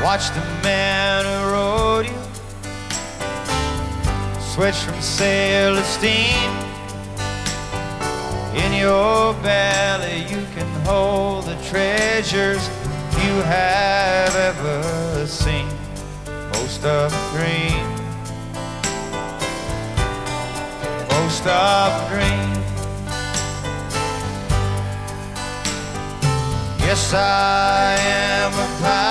Watch the man who rode you switch from sail to steam. In your belly you can hold the treasures you have ever seen. Most of dream, most of dream. Yes, I am a pirate.